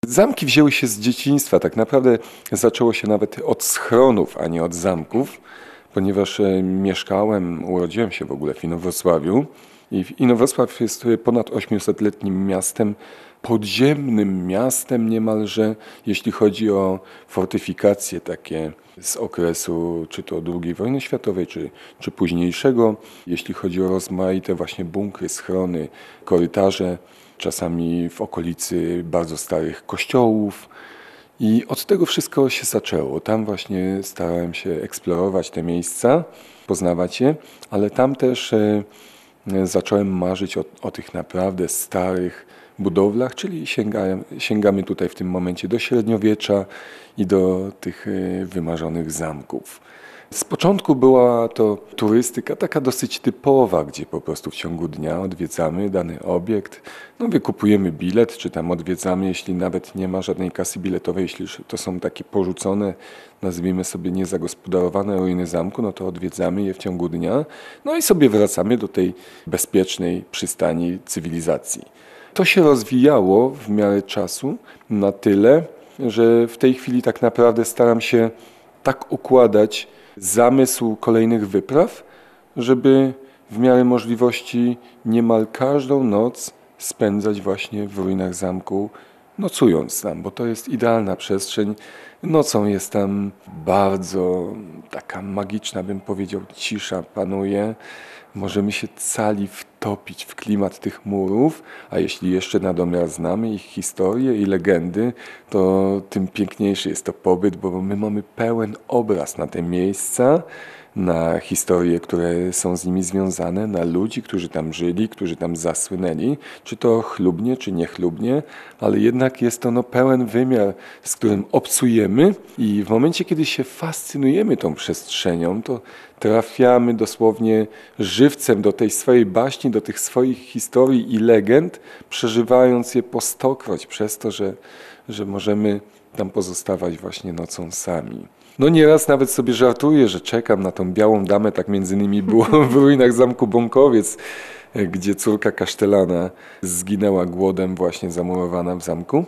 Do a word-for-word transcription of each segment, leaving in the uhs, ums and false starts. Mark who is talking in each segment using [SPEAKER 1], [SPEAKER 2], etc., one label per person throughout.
[SPEAKER 1] Zamki wzięły się z dzieciństwa. Tak naprawdę zaczęło się nawet od schronów, a nie od zamków, ponieważ e, mieszkałem, urodziłem się w ogóle w Inowrocławiu i Inowrocław jest ponad ośmiosetletnim miastem, podziemnym miastem niemalże, jeśli chodzi o fortyfikacje takie z okresu czy to drugiej wojny światowej, czy, czy późniejszego, jeśli chodzi o rozmaite właśnie bunkry, schrony, korytarze, czasami w okolicy bardzo starych kościołów. I od tego wszystko się zaczęło. Tam właśnie starałem się eksplorować te miejsca, poznawać je, ale tam też e, zacząłem marzyć o, o tych naprawdę starych budowlach, czyli sięgałem, sięgamy tutaj w tym momencie do średniowiecza i do tych e, wymarzonych zamków. Z początku była to turystyka taka dosyć typowa, gdzie po prostu w ciągu dnia odwiedzamy dany obiekt, no wykupujemy bilet, czy tam odwiedzamy, jeśli nawet nie ma żadnej kasy biletowej, jeśli to są takie porzucone, nazwijmy sobie niezagospodarowane ruiny zamku, no to odwiedzamy je w ciągu dnia, no i sobie wracamy do tej bezpiecznej przystani cywilizacji. To się rozwijało w miarę czasu na tyle, że w tej chwili tak naprawdę staram się tak układać zamysł kolejnych wypraw, żeby w miarę możliwości niemal każdą noc spędzać właśnie w ruinach zamku, nocując tam, bo to jest idealna przestrzeń. Nocą jest tam bardzo taka magiczna, bym powiedział, cisza panuje. Możemy się cali wtopić w klimat tych murów, a jeśli jeszcze na domiar znamy ich historię i legendy, to tym piękniejszy jest to pobyt, bo my mamy pełen obraz na te miejsca, na historie, które są z nimi związane, na ludzi, którzy tam żyli, którzy tam zasłynęli, czy to chlubnie, czy niechlubnie, ale jednak jest to no, pełen wymiar, z którym obcujemy i w momencie, kiedy się fascynujemy tą przestrzenią, to trafiamy dosłownie żywcem do tej swojej baśni, do tych swoich historii i legend, przeżywając je po stokroć przez to, że, że możemy tam pozostawać właśnie nocą sami. No nieraz nawet sobie żartuję, że czekam na tą białą damę, tak między innymi było w ruinach zamku Bąkowiec, gdzie córka kasztelana zginęła głodem właśnie zamurowana w zamku.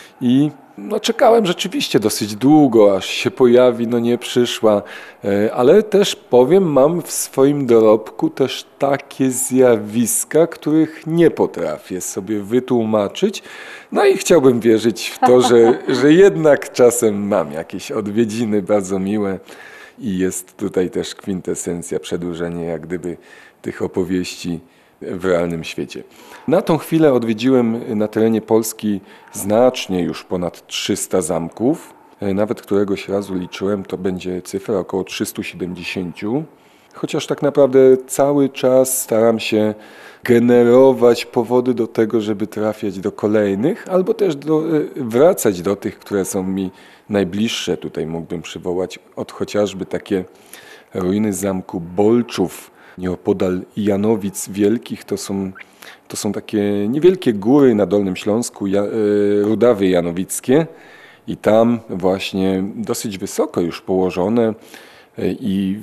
[SPEAKER 1] I no, czekałem rzeczywiście dosyć długo, aż się pojawi, no nie przyszła, ale też powiem, mam w swoim dorobku też takie zjawiska, których nie potrafię sobie wytłumaczyć. No i chciałbym wierzyć w to, że, że jednak czasem mam jakieś odwiedziny bardzo miłe i jest tutaj też kwintesencja, przedłużenie jak gdyby tych opowieści w realnym świecie. Na tą chwilę odwiedziłem na terenie Polski znacznie już ponad trzysta zamków. Nawet któregoś razu liczyłem, to będzie cyfra około trzysta siedemdziesiąt. Chociaż tak naprawdę cały czas staram się generować powody do tego, żeby trafiać do kolejnych, albo też do, wracać do tych, które są mi najbliższe. Tutaj mógłbym przywołać od chociażby takie ruiny zamku Bolczów, nieopodal Janowic Wielkich. To są, to są takie niewielkie góry na Dolnym Śląsku, ja, Rudawy Janowickie i tam właśnie dosyć wysoko już położone i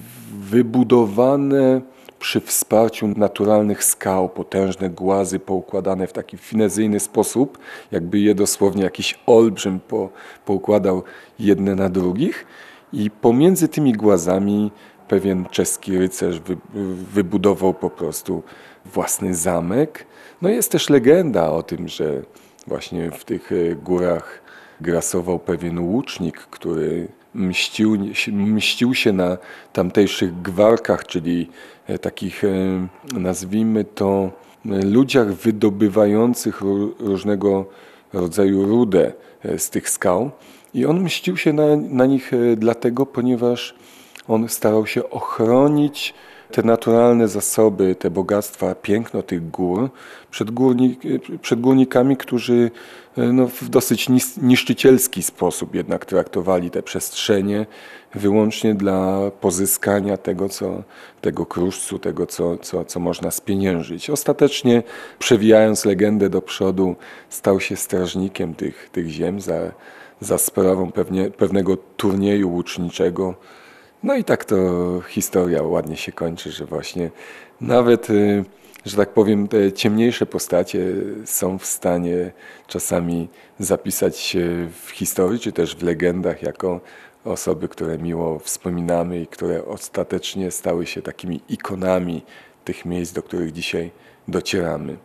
[SPEAKER 1] wybudowane przy wsparciu naturalnych skał, potężne głazy poukładane w taki finezyjny sposób, jakby je dosłownie jakiś olbrzym po, poukładał jedne na drugich i pomiędzy tymi głazami pewien czeski rycerz wy, wybudował po prostu własny zamek. No jest też legenda o tym, że właśnie w tych górach grasował pewien łucznik, który mścił, mścił się na tamtejszych gwarkach, czyli takich, nazwijmy to, ludziach wydobywających różnego rodzaju rudę z tych skał. I on mścił się na, na nich dlatego, ponieważ on starał się ochronić te naturalne zasoby, te bogactwa, piękno tych gór przed, górnik, przed górnikami, którzy no, w dosyć niszczycielski sposób jednak traktowali te przestrzenie wyłącznie dla pozyskania tego, co, tego kruszcu, tego, co, co, co można spieniężyć. Ostatecznie, przewijając legendę do przodu, stał się strażnikiem tych, tych ziem za, za sprawą pewnie, pewnego turnieju łuczniczego. No i tak to historia ładnie się kończy, że właśnie nawet, y, że tak powiem, te ciemniejsze postacie są w stanie czasami zapisać się w historii, czy też w legendach jako osoby, które miło wspominamy i które ostatecznie stały się takimi ikonami tych miejsc, do których dzisiaj docieramy.